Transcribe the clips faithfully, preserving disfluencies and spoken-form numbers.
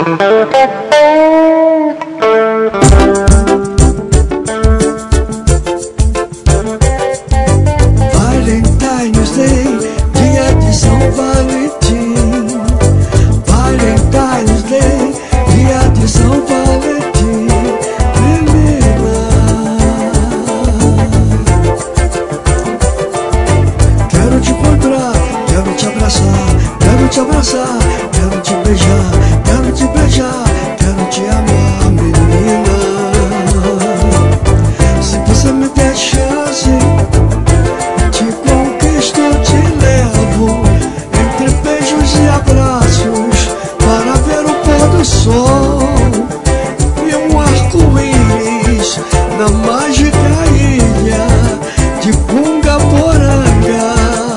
Valentine's Day, dia de São Valentim. Valentine's Day, dia de São Valentim. Menina, quero te encontrar, quero te abraçar, quero te abraçar, quero te beijar, quero te beijar, quero te amar, menina. Se você me der chance, te conquisto, te levo entre beijos e abraços para ver o pôr do sol e um arco-íris na mágica ilha de Pungaporanga,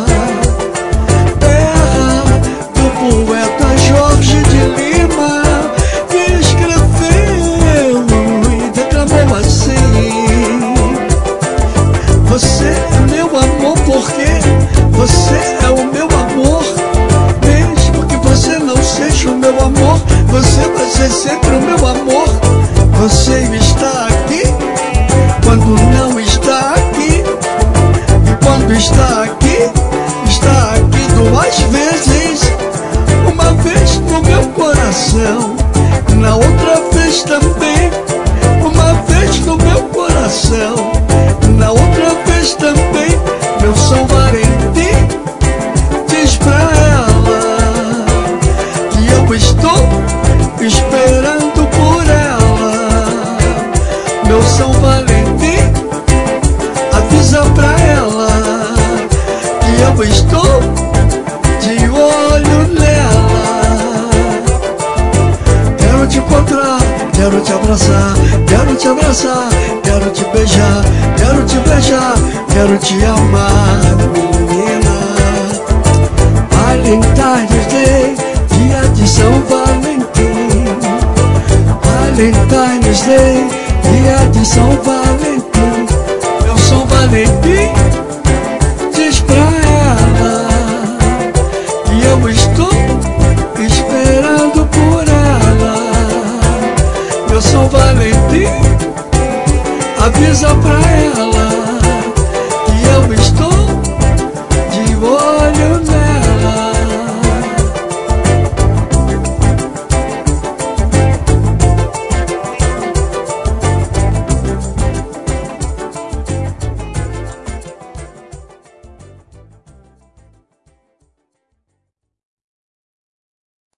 terra do poeta Jorge de Lima, que escreveu e declamou assim: você é meu amor porque você é o meu amor. Mesmo que você não seja o meu amor, você vai ser sempre o meu amor. Você está aqui quando não está aqui, e quando está aqui, está aqui duas vezes. Uma vez no meu coração, na outra vez também. Uma vez no meu coração, na outra vez também. Meu São Valentim, diz pra ela que eu estou esperando por ela. Meu São Valentim, avisa pra ela que eu estou de olho nela. Quero te encontrar, quero te abraçar, quero te abraçar, quero te beijar, quero te beijar, quero te amar, menina. Valentine's Day, dia de São Valentim. Valentine's Day, dia de São Valentim. Meu São Valentim, diz pra ela que eu estou esperando por ela. Meu São Valentim, avisa pra ela